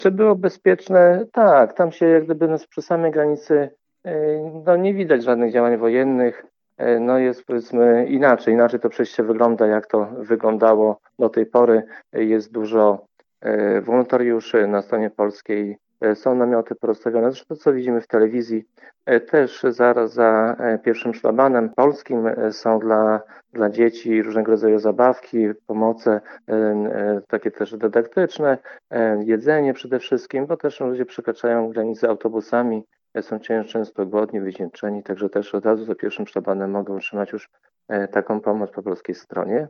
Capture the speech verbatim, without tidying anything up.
Czy było bezpieczne? Tak, tam się jak gdyby no, przy samej granicy no, nie widać żadnych działań wojennych. No jest powiedzmy inaczej, inaczej to przejście wygląda, jak to wyglądało do tej pory. Jest dużo wolontariuszy na stronie polskiej, są namioty porozstawione, zresztą to co widzimy w telewizji. Też zaraz za pierwszym szlabanem polskim są dla, dla dzieci różnego rodzaju zabawki, pomoce takie też dydaktyczne, jedzenie przede wszystkim, bo też ludzie przekraczają granice autobusami, są często głodni, wycieńczeni, także też od razu za pierwszym szlabanem mogą otrzymać już taką pomoc po polskiej stronie.